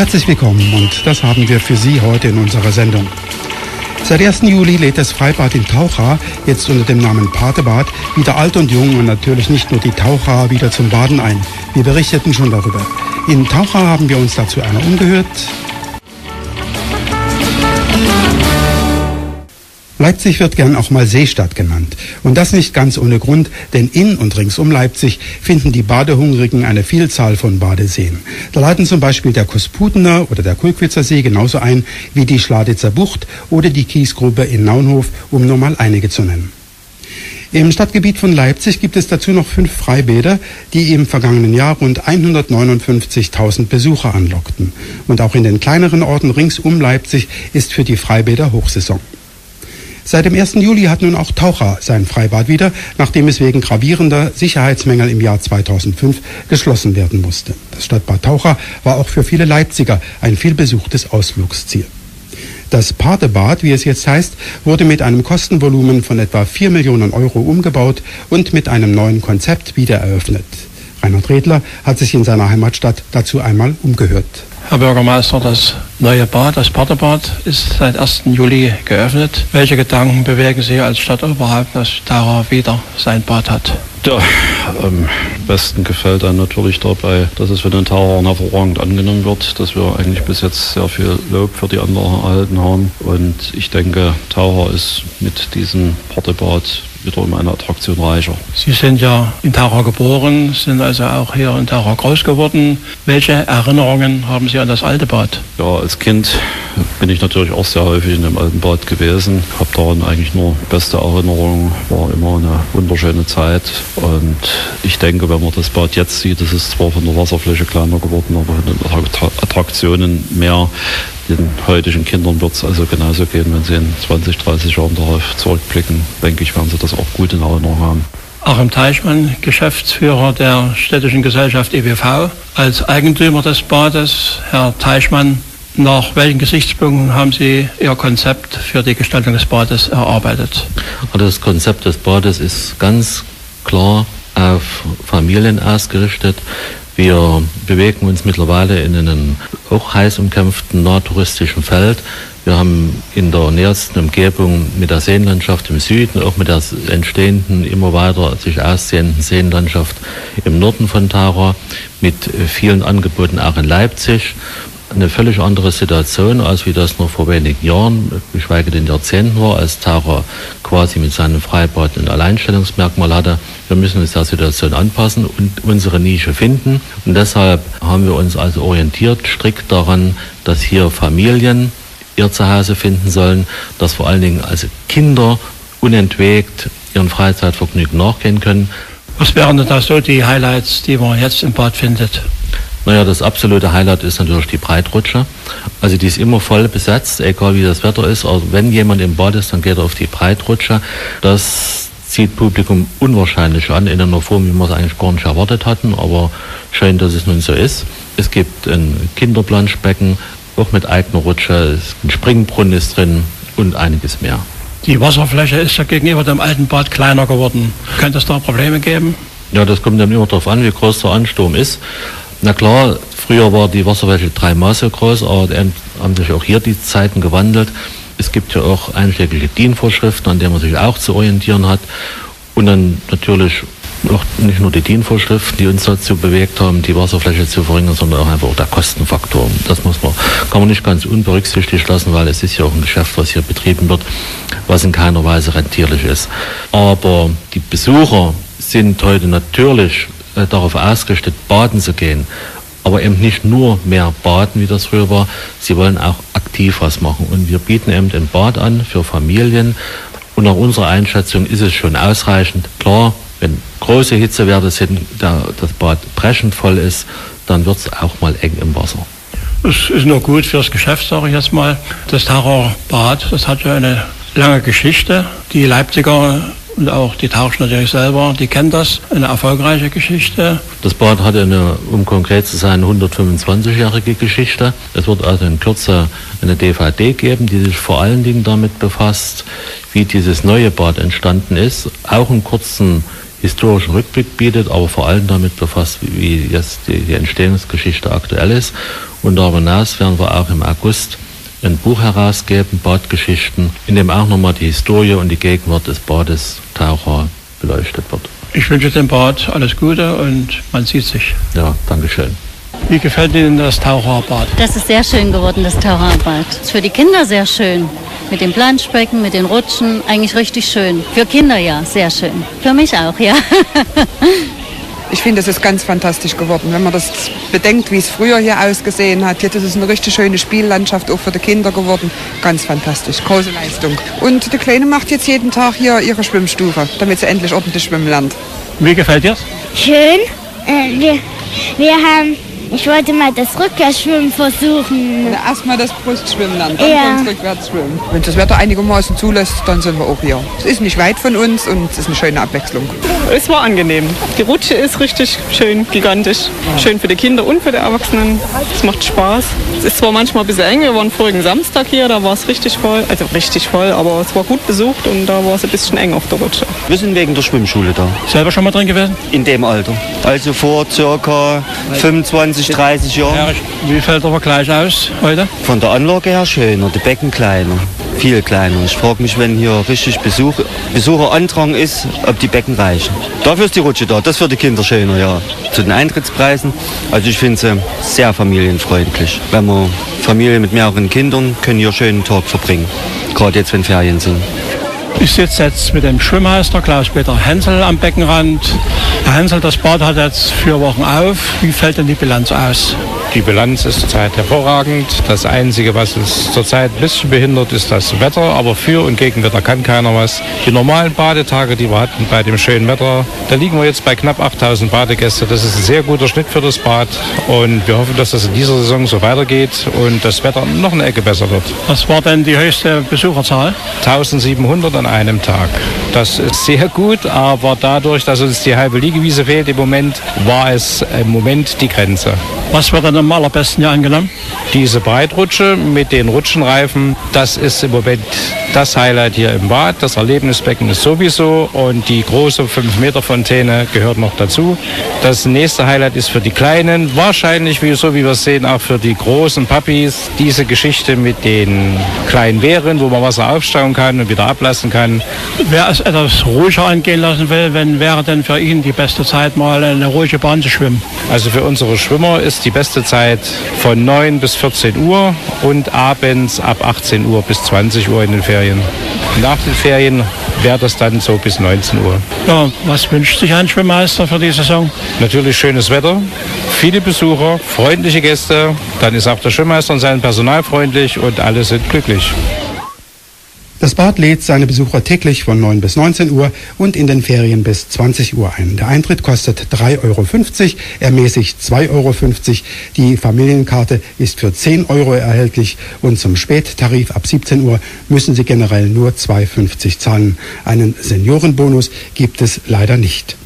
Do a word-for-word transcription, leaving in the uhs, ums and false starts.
Herzlich willkommen und das haben wir für Sie heute in unserer Sendung. Seit ersten Juli lädt das Freibad in Taucha, jetzt unter dem Namen Patebad, wieder alt und jung und natürlich nicht nur die Taucher wieder zum Baden ein. Wir berichteten schon darüber. In Taucha haben wir uns dazu einmal umgehört. Leipzig wird gern auch mal Seestadt genannt. Und das nicht ganz ohne Grund, denn in und ringsum Leipzig finden die Badehungrigen eine Vielzahl von Badeseen. Da laden zum Beispiel der Kusputener oder der Kulkwitzer See genauso ein wie die Schladitzer Bucht oder die Kiesgrube in Naunhof, um nur mal einige zu nennen. Im Stadtgebiet von Leipzig gibt es dazu noch fünf Freibäder, die im vergangenen Jahr rund hundertneunundfünfzigtausend Besucher anlockten. Und auch in den kleineren Orten rings um Leipzig ist für die Freibäder Hochsaison. Seit dem ersten Juli hat nun auch Taucha sein Freibad wieder, nachdem es wegen gravierender Sicherheitsmängel im Jahr zweitausendfünf geschlossen werden musste. Das Stadtbad Taucha war auch für viele Leipziger ein vielbesuchtes Ausflugsziel. Das Patebad, wie es jetzt heißt, wurde mit einem Kostenvolumen von etwa vier Millionen Euro umgebaut und mit einem neuen Konzept wiedereröffnet. Reinhard Redler hat sich in seiner Heimatstadt dazu einmal umgehört. Herr Bürgermeister, das neue Bad, das Patebad, ist seit ersten Juli geöffnet. Welche Gedanken bewegen Sie als Stadtoberhaupt, dass Taucha wieder sein Bad hat? Ja, am besten gefällt einem natürlich dabei, dass es von den Tauchern hervorragend angenommen wird, dass wir eigentlich bis jetzt sehr viel Lob für die Anlage erhalten haben. Und ich denke, Taucher ist mit diesem Patebad wiederum eine Attraktion reicher. Sie sind ja in Taucha geboren, sind also auch hier in Taucha groß geworden. Welche Erinnerungen haben Sie an das alte Bad? Ja, als Kind bin ich natürlich auch sehr häufig in dem alten Bad gewesen. Habe daran eigentlich nur beste Erinnerungen. War immer eine wunderschöne Zeit. Und ich denke, wenn man das Bad jetzt sieht, das ist zwar von der Wasserfläche kleiner geworden, aber von den Attraktionen mehr. Den heutigen Kindern wird es also genauso gehen, wenn sie in zwanzig, dreißig Jahren darauf zurückblicken. Denke ich, werden sie das auch gut in Erinnerung haben. Achim Teichmann, Geschäftsführer der städtischen Gesellschaft E W V. Als Eigentümer des Bades, Herr Teichmann, nach welchen Gesichtspunkten haben Sie Ihr Konzept für die Gestaltung des Bades erarbeitet? Das Konzept des Bades ist ganz klar auf Familien ausgerichtet. Wir bewegen uns mittlerweile in einem auch heiß umkämpften nahtouristischen Feld. Wir haben in der nähersten Umgebung mit der Seenlandschaft im Süden, auch mit der entstehenden, immer weiter sich ausdehnenden Seenlandschaft im Norden von Taucha, mit vielen Angeboten auch in Leipzig. Eine völlig andere Situation, als wie das noch vor wenigen Jahren, geschweige denn Jahrzehnten war, als Taucha quasi mit seinem Freibad ein Alleinstellungsmerkmal hatte. Wir müssen uns der Situation anpassen und unsere Nische finden. Und deshalb haben wir uns also orientiert, strikt daran, dass hier Familien ihr Zuhause finden sollen, dass vor allen Dingen also Kinder unentwegt ihren Freizeitvergnügen nachgehen können. Was wären denn da so die Highlights, die man jetzt im Bad findet? Naja, das absolute Highlight ist natürlich die Breitrutsche. Also die ist immer voll besetzt, egal wie das Wetter ist. Also wenn jemand im Bad ist, dann geht er auf die Breitrutsche. Das zieht Publikum unwahrscheinlich an, in einer Form, wie wir es eigentlich gar nicht erwartet hatten. Aber schön, dass es nun so ist. Es gibt ein Kinderplanschbecken, auch mit eigener Rutsche. Ein Springbrunnen ist drin und einiges mehr. Die Wasserfläche ist ja gegenüber dem alten Bad kleiner geworden. Könnte es da Probleme geben? Ja, das kommt dann immer darauf an, wie groß der Ansturm ist. Na klar, früher war die Wasserfläche dreimal so groß, aber haben sich auch hier die Zeiten gewandelt. Es gibt ja auch einschlägige D I N-Vorschriften, an denen man sich auch zu orientieren hat. Und dann natürlich auch nicht nur die D I N-Vorschriften, die uns dazu bewegt haben, die Wasserfläche zu verringern, sondern auch einfach auch der Kostenfaktor. Das muss man, kann man nicht ganz unberücksichtigt lassen, weil es ist ja auch ein Geschäft, was hier betrieben wird, was in keiner Weise rentierlich ist. Aber die Besucher sind heute natürlich darauf ausgerichtet, baden zu gehen, aber eben nicht nur mehr baden, wie das früher war. Sie wollen auch aktiv was machen. Und wir bieten eben ein Bad an für Familien. Und nach unserer Einschätzung ist es schon ausreichend. Klar, wenn große Hitzewerte sind, da das Bad brechend voll ist, dann wird es auch mal eng im Wasser. Es ist nur gut fürs Geschäft, sage ich jetzt mal. Das Taucher Bad, das hat ja eine lange Geschichte. Die Leipziger und auch die Taucher natürlich selber, die kennen das, eine erfolgreiche Geschichte. Das Bad hat eine, um konkret zu sein, hundertfünfundzwanzigjährige Geschichte. Es wird also in Kürze eine D V D geben, die sich vor allen Dingen damit befasst, wie dieses neue Bad entstanden ist. Auch einen kurzen historischen Rückblick bietet, aber vor allem damit befasst, wie jetzt die, die Entstehungsgeschichte aktuell ist. Und darüber hinaus werden wir auch im August ein Buch herausgeben, Badgeschichten, in dem auch nochmal die Historie und die Gegenwart des Bades Taucher beleuchtet wird. Ich wünsche dem Bad alles Gute und man sieht sich. Ja, Dankeschön. Wie gefällt Ihnen das Taucherbad? Das ist sehr schön geworden, das Taucherbad. Das ist für die Kinder sehr schön. Mit dem Planschbecken, mit den Rutschen, eigentlich richtig schön. Für Kinder ja, sehr schön. Für mich auch, ja. Ich finde, es ist ganz fantastisch geworden, wenn man das bedenkt, wie es früher hier ausgesehen hat. Jetzt ist es eine richtig schöne Spiellandschaft, auch für die Kinder geworden. Ganz fantastisch, große Leistung. Und die Kleine macht jetzt jeden Tag hier ihre Schwimmstufe, damit sie endlich ordentlich schwimmen lernt. Wie gefällt dir's? Schön. Äh, wir, wir haben... Ich wollte mal das Rückwärtsschwimmen versuchen. Erstmal das Brustschwimmen lernen, dann ja. das Rückwärtsschwimmen. Wenn das Wetter einigermaßen zulässt, dann sind wir auch hier. Es ist nicht weit von uns und es ist eine schöne Abwechslung. Es war angenehm. Die Rutsche ist richtig schön, gigantisch. Schön für die Kinder und für die Erwachsenen. Es macht Spaß. Es ist zwar manchmal ein bisschen eng. Wir waren vorigen Samstag hier, da war es richtig voll. Also richtig voll, aber es war gut besucht und da war es ein bisschen eng auf der Rutsche. Wir sind wegen der Schwimmschule da. Selber schon mal drin gewesen? In dem Alter. Also vor circa fünfundzwanzig, dreißig Jahren. Ja, wie fällt der Vergleich aus heute? Von der Anlage her schöner, die Becken kleiner. Viel kleiner. Ich frage mich, wenn hier richtig Besuch, Besucherandrang ist, ob die Becken reichen. Dafür ist die Rutsche da. Das ist für die Kinder schöner, ja. Zu den Eintrittspreisen. Also ich finde sie sehr familienfreundlich. Wenn wir Familien mit mehreren Kindern können hier schön einen Tag verbringen. Gerade jetzt, wenn Ferien sind. Ich sitze jetzt mit dem Schwimmmeister Klaus-Peter Hensel am Beckenrand. Herr Hensel, das Bad hat jetzt vier Wochen auf. Wie fällt denn die Bilanz aus? Die Bilanz ist zurzeit hervorragend. Das Einzige, was uns zurzeit ein bisschen behindert, ist das Wetter. Aber für und gegen Wetter kann keiner was. Die normalen Badetage, die wir hatten bei dem schönen Wetter, da liegen wir jetzt bei knapp achttausend Badegäste. Das ist ein sehr guter Schnitt für das Bad. Und wir hoffen, dass das in dieser Saison so weitergeht und das Wetter noch eine Ecke besser wird. Was war denn die höchste Besucherzahl? eintausendsiebenhundert an einem Tag. Das ist sehr gut, aber dadurch, dass uns die halbe Liegewiese fehlt im Moment, war es im Moment die Grenze. Was wird denn am allerbesten hier angenommen? Diese Breitrutsche mit den Rutschenreifen, das ist im Moment das Highlight hier im Bad. Das Erlebnisbecken ist sowieso und die große fünf Meter Fontäne gehört noch dazu. Das nächste Highlight ist für die Kleinen, wahrscheinlich, wie, so wie wir es sehen, auch für die großen Papis, diese Geschichte mit den kleinen Wehren, wo man Wasser aufstauen kann und wieder ablassen kann. Wer es etwas ruhiger angehen lassen will, wenn wäre denn für ihn die beste Zeit, mal eine ruhige Bahn zu schwimmen? Also für unsere Schwimmer ist die beste Zeit von neun bis vierzehn Uhr und abends ab achtzehn Uhr bis zwanzig Uhr in den Ferien. Nach den Ferien wäre das dann so bis neunzehn Uhr. Ja, was wünscht sich ein Schwimmmeister für die Saison? Natürlich schönes Wetter, viele Besucher, freundliche Gäste. Dann ist auch der Schwimmmeister und sein Personal freundlich und alle sind glücklich. Das Bad lädt seine Besucher täglich von neun bis neunzehn Uhr und in den Ferien bis zwanzig Uhr ein. Der Eintritt kostet drei Euro fünfzig, ermäßigt zwei Euro fünfzig. Die Familienkarte ist für zehn Euro erhältlich und zum Spättarif ab siebzehn Uhr müssen Sie generell nur zwei Euro fünfzig zahlen. Einen Seniorenbonus gibt es leider nicht.